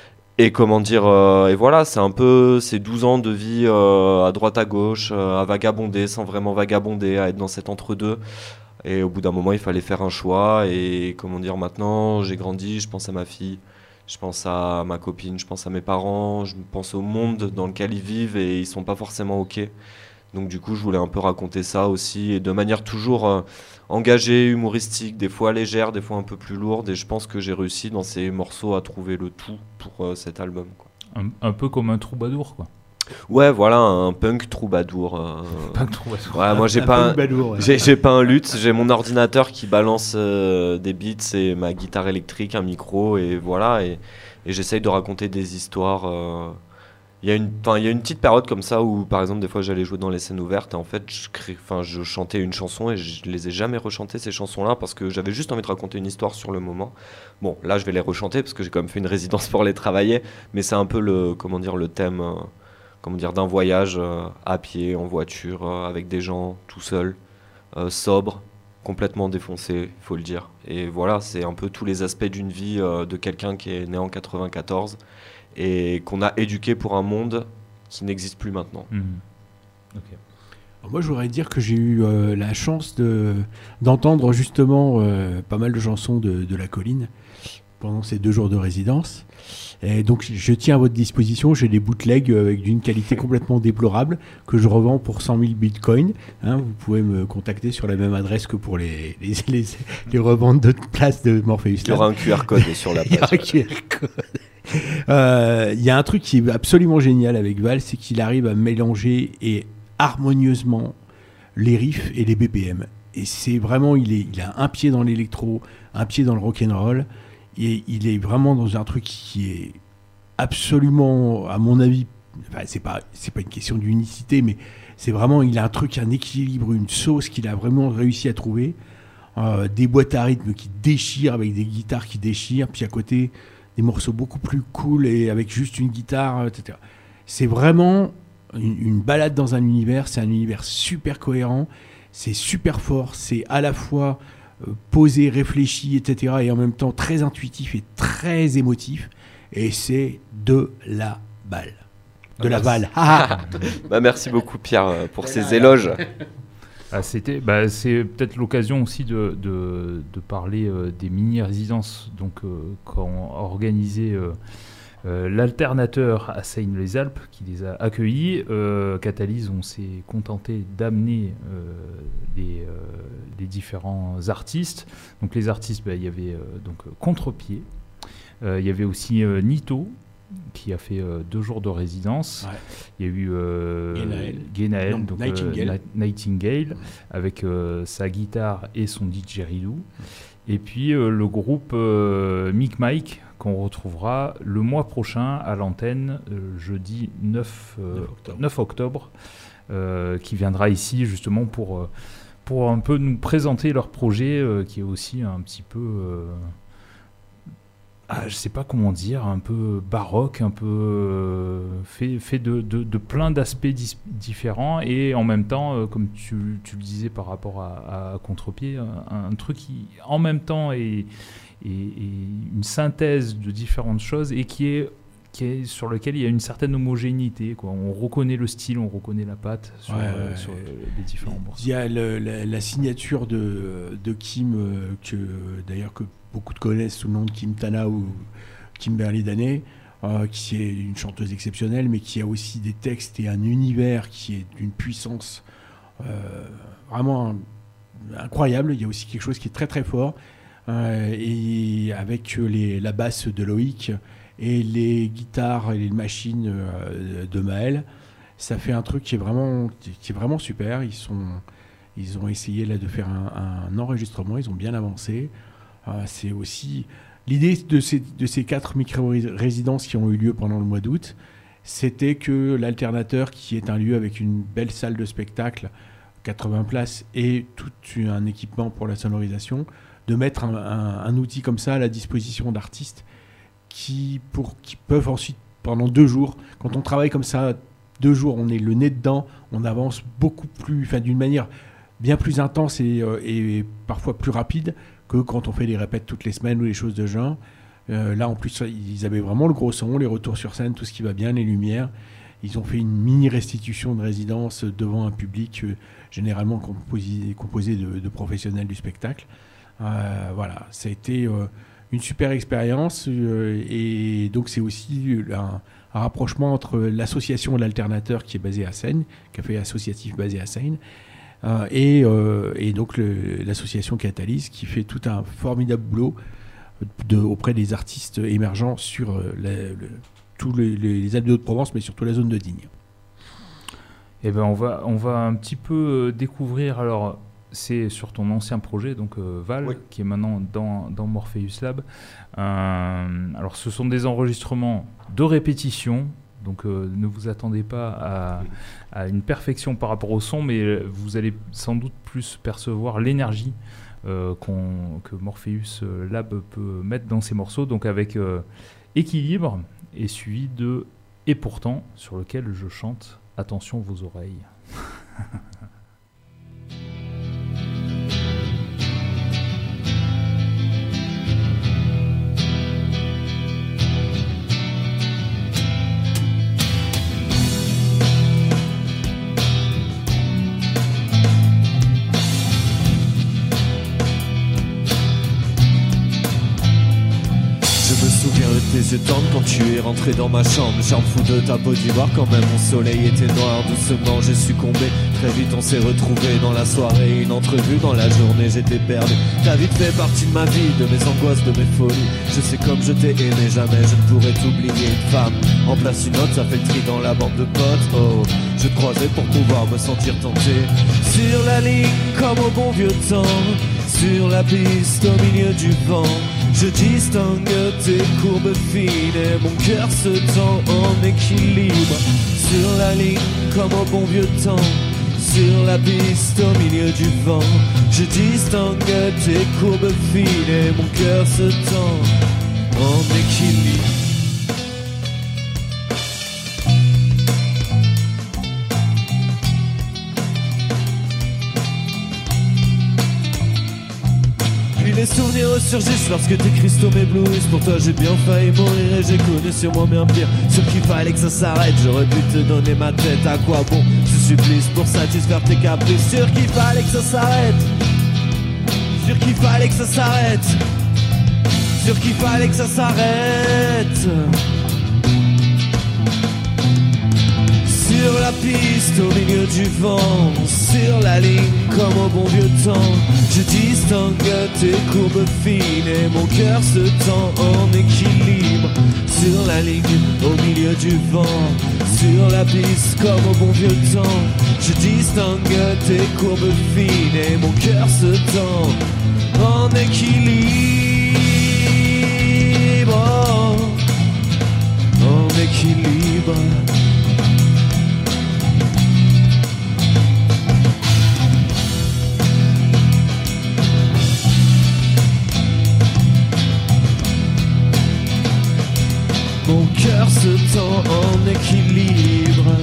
Et comment dire, euh, et voilà, c'est un peu ces douze ans de vie euh, à droite à gauche, euh, à vagabonder sans vraiment vagabonder, à être dans cet entre-deux. Et au bout d'un moment, il fallait faire un choix. Et comment dire, maintenant, j'ai grandi, je pense à ma fille. Je pense à ma copine, je pense à mes parents, je pense au monde dans lequel ils vivent et ils sont pas forcément OK. Donc du coup, je voulais un peu raconter ça aussi et de manière toujours euh, engagée, humoristique, des fois légère, des fois un peu plus lourde. Et je pense que j'ai réussi dans ces morceaux à trouver le tout pour euh, cet album, quoi. Un, un peu comme un troubadour, quoi. Ouais, voilà, un punk troubadour. euh, Pas un troubadour. Ouais, moi j'ai Un pas peu un... le balourd, ouais. J'ai j'ai pas un luth, j'ai mon ordinateur qui balance euh, des beats et ma guitare électrique, un micro et voilà et, et j'essaye de raconter des histoires. euh. Il y a une, enfin il y a une petite période comme ça où par exemple des fois j'allais jouer dans les scènes ouvertes et en fait je crée, enfin je chantais une chanson et je les ai jamais rechantées ces chansons-là parce que j'avais juste envie de raconter une histoire sur le moment. Bon là je vais les rechanter parce que j'ai quand même fait une résidence pour les travailler, mais c'est un peu le comment dire le thème. euh, comment dire, d'un voyage euh, à pied, en voiture, euh, avec des gens, tout seul, euh, sobre, complètement défoncé, il faut le dire. Et voilà, c'est un peu tous les aspects d'une vie euh, de quelqu'un qui est né en quatre-vingt-quatorze et qu'on a éduqué pour un monde qui n'existe plus maintenant. Mhm. Ok. Alors moi, je voudrais dire que j'ai eu euh, la chance de, d'entendre justement euh, pas mal de chansons de, de La Colline pendant ces deux jours de résidence. Et donc, je tiens à votre disposition. J'ai des bootlegs avec d'une qualité complètement déplorable que je revends pour cent mille bitcoins. Hein, vous pouvez me contacter sur la même adresse que pour les, les, les, les reventes de places de Morpheus Il y aura un Q R code sur la Il y a un page. Q R code. Euh, Il y a un truc qui est absolument génial avec Val, c'est qu'il arrive à mélanger et harmonieusement les riffs et les B P M. Et c'est vraiment, il, est, il a un pied dans l'électro, un pied dans le rock'n'roll, et il est vraiment dans un truc qui est absolument, à mon avis, enfin, c'est pas, c'est pas une question d'unicité, mais c'est vraiment, il a un truc, un équilibre, une sauce qu'il a vraiment réussi à trouver. Euh, des boîtes à rythme qui déchirent avec des guitares qui déchirent, puis à côté des morceaux beaucoup plus cool et avec juste une guitare, et cetera. C'est vraiment une, une balade dans un univers, c'est un univers super cohérent, c'est super fort, c'est à la fois euh, posé, réfléchi, et cetera, et en même temps très intuitif et très émotif. Et c'est de la balle. De la balle. Bah, merci beaucoup Pierre pour ces éloges. Ah, c'était, bah, c'est peut-être l'occasion aussi de, de, de parler euh, des mini-résidences donc, euh, qu'ont organisé euh, euh, l'alternateur à Seine-les-Alpes qui les a accueillis. Euh, Catalyse, on s'est contenté d'amener euh, les, euh, les différents artistes. Donc les artistes, bah, il y avait euh, donc, Contre-Pied, euh, il y avait aussi euh, Nito, qui a fait euh, deux jours de résidence. Ouais. Il y a eu euh, Genaël, donc, Nightingale, euh, Nightingale mmh. avec euh, sa guitare et son didgeridoo. Mmh. Et puis euh, le groupe euh, Mic Mike, qu'on retrouvera le mois prochain à l'antenne, euh, jeudi neuf octobre, euh, qui viendra ici justement pour, euh, pour un peu nous présenter leur projet, euh, qui est aussi un petit peu... Euh, Ah, je sais pas comment dire, un peu baroque, un peu euh, fait, fait de, de, de plein d'aspects dis- différents et en même temps, euh, comme tu, tu le disais par rapport à, à Contre-Pied, un, un truc qui en même temps est, est, est une synthèse de différentes choses et qui est, qui est sur lequel il y a une certaine homogénéité, quoi. On reconnaît le style, on reconnaît la patte sur, ouais, euh, ouais, sur ouais. les différents morceaux. Il y a le, la, la signature de, de Kim, euh, que d'ailleurs que beaucoup de connaissent sous le nom de Kim Tana ou Kimberly Danet, euh, qui est une chanteuse exceptionnelle, mais qui a aussi des textes et un univers qui est d'une puissance euh, vraiment incroyable. Il y a aussi quelque chose qui est très très fort, euh, et avec les, la basse de Loïc et les guitares et les machines euh, de Maël, ça fait un truc qui est vraiment, qui est vraiment super. Ils, sont, ils ont essayé là de faire un, un enregistrement, ils ont bien avancé. Euh, c'est aussi l'idée de ces, de ces quatre micro-résidences qui ont eu lieu pendant le mois d'août, c'était que l'alternateur, qui est un lieu avec une belle salle de spectacle, quatre-vingts places et tout un équipement pour la sonorisation, de mettre un, un, un outil comme ça à la disposition d'artistes qui, pour, qui peuvent ensuite, pendant deux jours, quand on travaille comme ça, deux jours, on est le nez dedans, on avance beaucoup plus, enfin d'une manière bien plus intense et, euh, et parfois plus rapide que quand on fait des répètes toutes les semaines ou des choses de genre. Euh, là, en plus, ils avaient vraiment le gros son, les retours sur scène, tout ce qui va bien, les lumières. Ils ont fait une mini-restitution de résidence devant un public euh, généralement composé, composé de, de professionnels du spectacle. Euh, voilà, ça a été euh, une super expérience. Euh, et donc, c'est aussi un, un rapprochement entre l'association de l'alternateur qui est basée à Seine, café associatif basé à Seine, Euh, et, euh, et donc le, l'association Catalyse qui fait tout un formidable boulot de, auprès des artistes émergents sur euh, la, le, tous les, les, les Alpes de Haute-Provence, mais surtout la zone de Digne. Eh ben on va, on va un petit peu découvrir, alors c'est sur ton ancien projet, donc euh, Val, oui. qui est maintenant dans, dans Morpheus Lab. Euh, alors ce sont des enregistrements de répétition. Donc euh, ne vous attendez pas à, à une perfection par rapport au son, mais vous allez sans doute plus percevoir l'énergie euh, qu'on, que Morpheus Lab peut mettre dans ses morceaux, donc avec euh, équilibre, et suivi de « Et pourtant », sur lequel je chante « Attention vos oreilles ». Tes yeux tendres quand tu es rentré dans ma chambre. J'en fous de ta peau d'ivoire quand même mon soleil était noir. Doucement j'ai succombé, très vite on s'est retrouvés dans la soirée. Une entrevue dans la journée, j'étais perdu. T'as vite fait partie de ma vie, de mes angoisses, de mes folies. Je sais comme je t'ai aimé, jamais je ne pourrais t'oublier. Une femme en place une autre, ça fait le tri dans la bande de potes. Oh, je te croisais pour pouvoir me sentir tenté. Sur la ligne comme au bon vieux temps, sur la piste au milieu du vent, je distingue tes courbes fines et mon cœur se tend en équilibre. Sur la ligne comme au bon vieux temps, sur la piste au milieu du vent, je distingue tes courbes fines et mon cœur se tend en équilibre. ressurgissent lorsque tes cristaux m'éblouissent. Pour toi j'ai bien failli mourir et j'ai connu sur moi bien pire. Sûr qu'il fallait que ça s'arrête, j'aurais pu te donner ma tête. À quoi bon ce supplice pour satisfaire tes caprices? Sûr qu'il fallait que ça s'arrête. Sûr qu'il fallait que ça s'arrête. Sûr qu'il fallait que ça s'arrête. Sur la piste, au milieu du vent, sur la ligne, comme au bon vieux temps, je distingue tes courbes fines et mon cœur se tend en équilibre. Sur la ligne, au milieu du vent, sur la piste, comme au bon vieux temps, je distingue tes courbes fines et mon cœur se tend en équilibre. En équilibre. Mon cœur se tend en équilibre.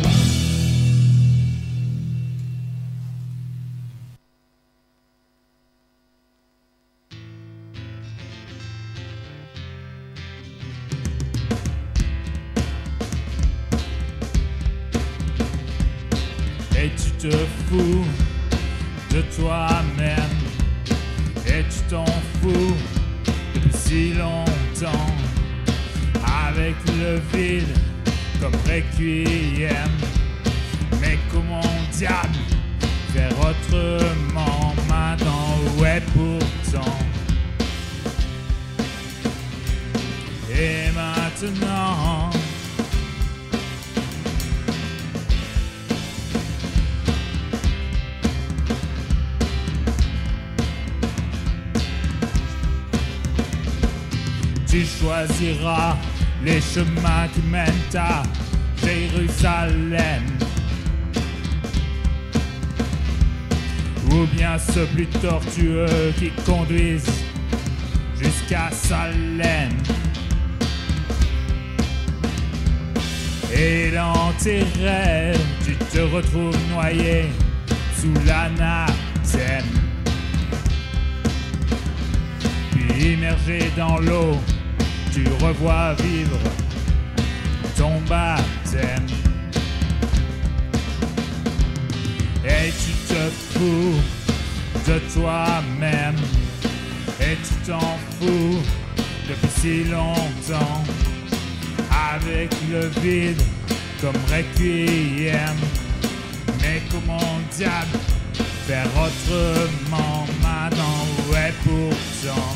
Et tu te fous de toi-même. Et tu t'en fous depuis si longtemps. Avec le vide comme requiem. Mais comment diable faire autrement maintenant? Ouais, pourtant. Et maintenant tu choisiras les chemins qui mènent à Jérusalem, ou bien ceux plus tortueux qui conduisent jusqu'à Salem. Et dans tes rêves, tu te retrouves noyé sous l'anathème, puis immergé dans l'eau, tu revois vivre ton baptême. Et tu te fous de toi-même. Et tu t'en fous depuis si longtemps. Avec le vide comme requiem. Mais comment diable faire autrement maintenant? Ouais, pourtant.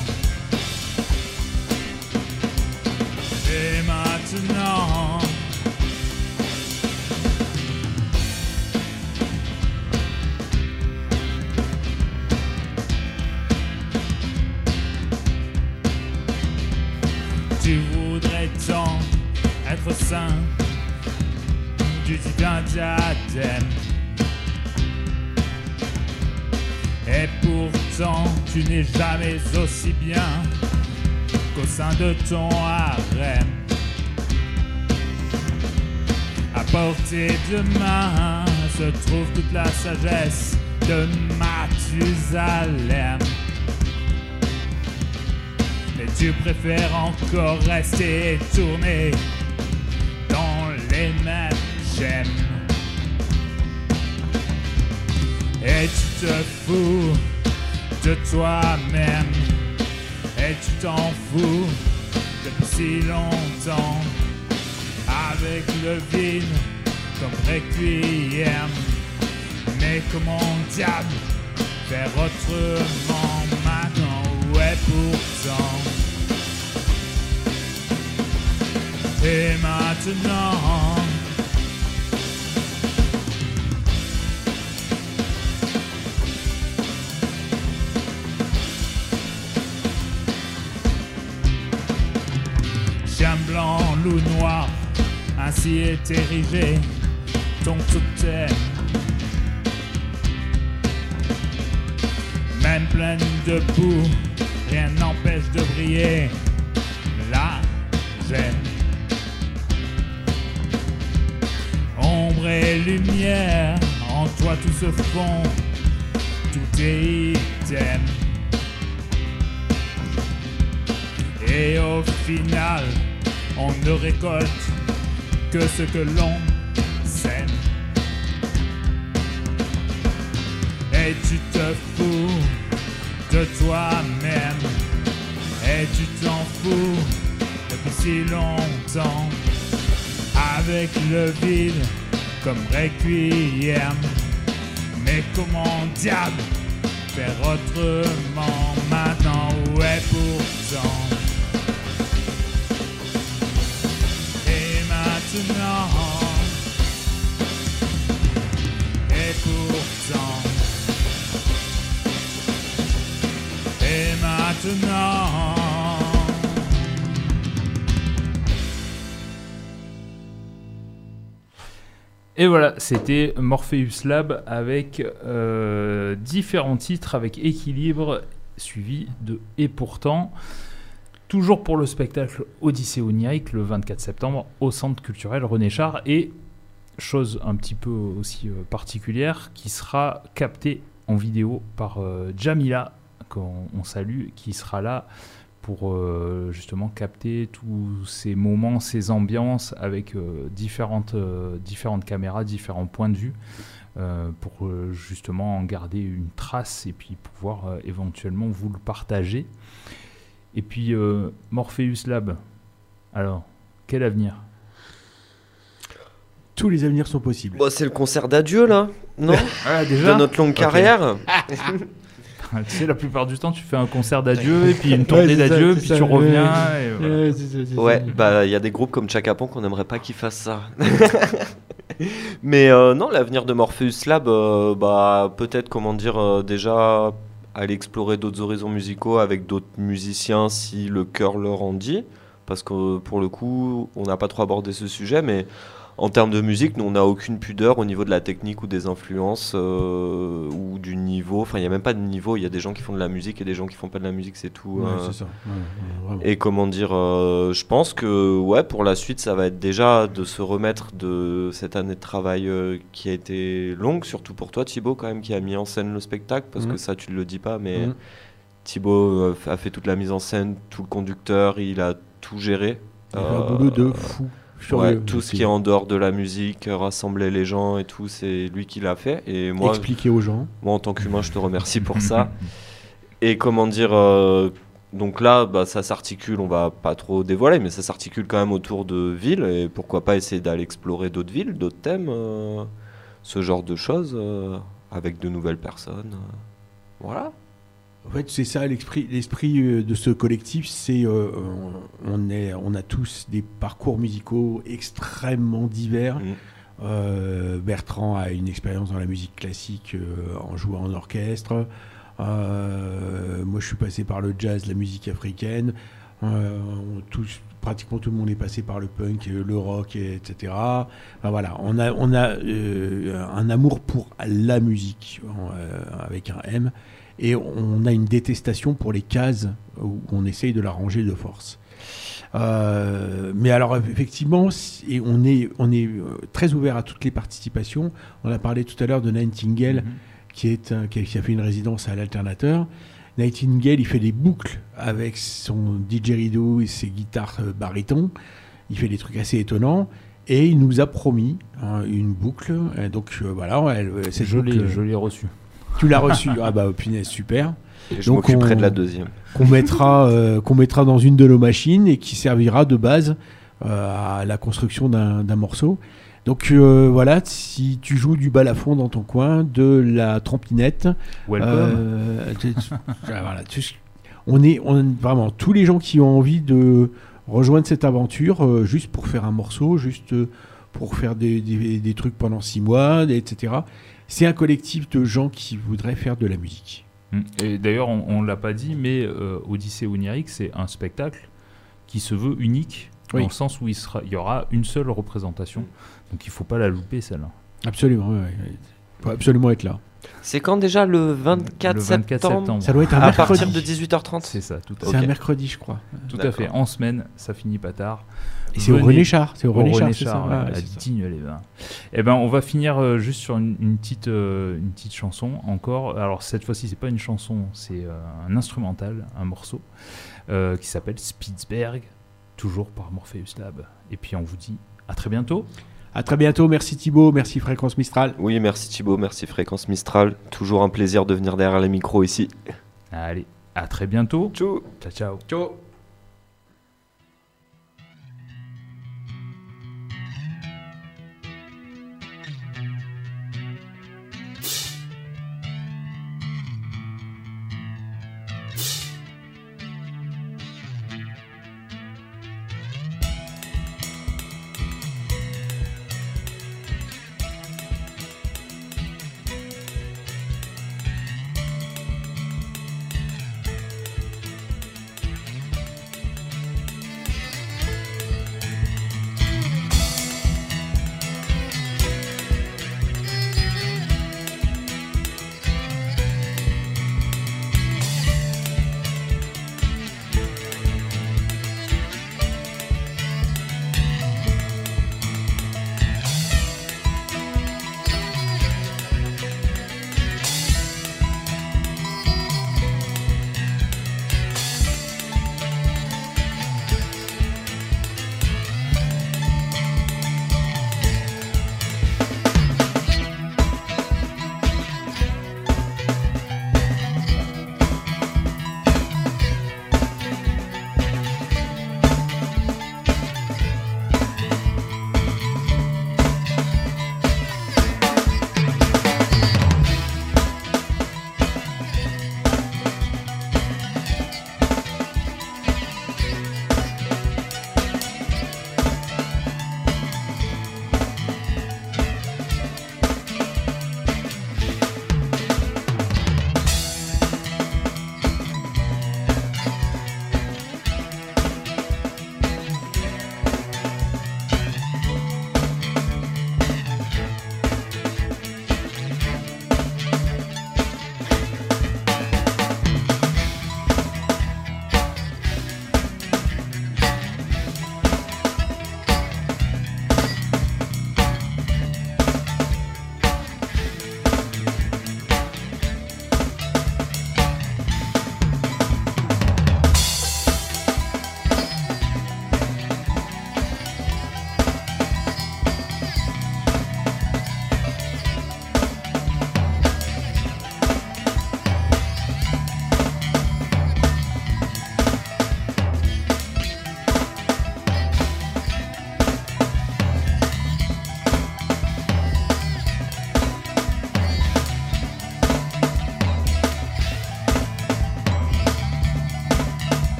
Et maintenant tu voudrais tant être saint du divin diadème. Et pourtant tu n'es jamais aussi bien qu'au sein de ton harem. À portée de main se trouve toute la sagesse de Mathusalem. Mais tu préfères encore rester tourné dans les mêmes schèmes. Et tu te fous de toi-même. Et tu t'en fous depuis si longtemps. Avec le vide comme requiem. Mais comment diable faire autrement maintenant? Ouais, pourtant. Et maintenant chien blanc, loup noir, ainsi est érigé ton totem. Même pleine de boue, rien n'empêche de briller la gemme. Ombre et lumière, en toi tout se fond, tout est item. Et au final, on ne récolte que ce que l'on sème. Et tu te fous de toi-même. Et tu t'en fous depuis si longtemps. Avec le vide comme requiem. Mais comment diable faire autrement maintenant? Où est pourtant? Et maintenant? Et pourtant? Et maintenant? Et voilà, c'était Morpheus Lab avec euh, différents titres avec équilibre suivi de Et pourtant. Toujours pour le spectacle Odyssée onirique le vingt-quatre septembre au Centre culturel René Char. Et chose un petit peu aussi euh, particulière, qui sera captée en vidéo par euh, Jamila, qu'on on salue, qui sera là pour euh, justement capter tous ces moments, ces ambiances avec euh, différentes, euh, différentes caméras, différents points de vue euh, pour euh, justement en garder une trace et puis pouvoir euh, éventuellement vous le partager. Et puis euh, Morpheus Lab, alors quel avenir? Tous les avenirs sont possibles. Bon, c'est le concert d'adieu là, non? Ah, déjà de notre longue carrière. Tu sais, la plupart du temps, tu fais un concert d'adieu, et puis une tournée ouais, d'adieu, ça, puis ça, tu ouais, reviens. ouais, Et voilà. ouais, c'est ça, c'est Ouais, ça. bah il y a des groupes comme Chaka Ponk qu'on n'aimerait pas qu'ils fassent ça. Mais euh, non, l'avenir de Morpheus Lab, euh, bah peut-être comment dire euh, déjà aller explorer d'autres horizons musicaux avec d'autres musiciens si le cœur leur en dit, parce que pour le coup, on n'a pas trop abordé ce sujet, mais en termes de musique, nous on n'a aucune pudeur au niveau de la technique ou des influences euh, ou du niveau. Enfin, il n'y a même pas de niveau. Il y a des gens qui font de la musique et des gens qui font pas de la musique, c'est tout. Ouais, euh. c'est ça. Ouais, ouais, vraiment. Et comment dire, euh, je pense que ouais, pour la suite, ça va être déjà de se remettre de cette année de travail euh, qui a été longue, surtout pour toi, Thibaut, quand même, qui a mis en scène le spectacle, parce Mhm. que ça, tu ne le dis pas, mais Mhm. Thibaut euh, a fait toute la mise en scène, tout le conducteur, il a tout géré. Il fait un Euh, boulot de fou. Ouais, furieux. tout ce qui est en dehors de la musique, euh, rassembler les gens et tout, c'est lui qui l'a fait. Et moi, Expliquer aux gens. moi, en tant qu'humain, je te remercie pour ça. Et comment dire, euh, donc là, bah, ça s'articule, on va pas trop dévoiler, mais ça s'articule quand même autour de villes. Et pourquoi pas essayer d'aller explorer d'autres villes, d'autres thèmes, euh, ce genre de choses, euh, avec de nouvelles personnes. euh, voilà. En fait, c'est ça l'esprit, l'esprit euh, de ce collectif. C'est euh, on, est, on a tous des parcours musicaux extrêmement divers. Mm. Euh, Bertrand a une expérience dans la musique classique euh, en jouant en orchestre. Euh, moi, je suis passé par le jazz, la musique africaine. Euh, on tous, pratiquement tout le monde est passé par le punk, euh, le rock, et, etc. Enfin, voilà, on a, on a euh, un amour pour la musique euh, avec un M, et on a une détestation pour les cases où on essaye de la ranger de force. Euh, mais alors effectivement, et on est, on est très ouvert à toutes les participations. On a parlé tout à l'heure de Nightingale, mm-hmm. qui, est un, qui, a, qui a fait une résidence à l'Alternateur. Nightingale, il fait des boucles avec son didgeridoo et ses guitares euh, baryton. Il fait des trucs assez étonnants. Et il nous a promis hein, une boucle. Et donc euh, voilà, elle, cette je, boucle, l'ai, je l'ai reçue. Tu l'as reçue. Ah bah punaise, super. Et je donc m'occuperai on, de la deuxième. Qu'on mettra, euh, qu'on mettra dans une de nos machines et qui servira de base euh, à la construction d'un, d'un morceau. Donc euh, voilà, si tu joues du balafon dans ton coin, de la trompinette, euh, tu, tu, voilà, tu, on est, on vraiment tous les gens qui ont envie de rejoindre cette aventure, euh, juste pour faire un morceau, juste pour faire des, des, des trucs pendant six mois, et cetera. C'est un collectif de gens qui voudraient faire de la musique. Et d'ailleurs, on ne l'a pas dit, mais euh, Odyssée onirique, c'est un spectacle qui se veut unique, oui. dans le sens où il, sera, il y aura une seule représentation. Donc il ne faut pas la louper, celle-là. Absolument, oui. Il faut absolument être là. C'est quand déjà le vingt-quatre, le vingt-quatre septembre, septembre. Ça doit être un à mercredi. partir de dix-huit heures trente. C'est ça, tout à C'est fait. un mercredi, je crois. Tout D'accord. à fait. En semaine, ça finit pas tard. Et c'est au René Char. C'est au René Char, c'est Char, ça. à Digne-les-Bains. Eh ben, on va finir euh, juste sur une, une petite, euh, une petite chanson encore. Alors cette fois-ci, c'est pas une chanson, c'est euh, un instrumental, un morceau. euh, qui s'appelle Spitzberg, toujours par Morpheus Lab. Et puis on vous dit à très bientôt. À très bientôt, merci Thibaut, merci Fréquence Mistral. Oui, merci Thibaut, merci Fréquence Mistral. Toujours un plaisir de venir derrière les micros ici. Allez, à très bientôt. Ciao. Ciao, ciao. Ciao.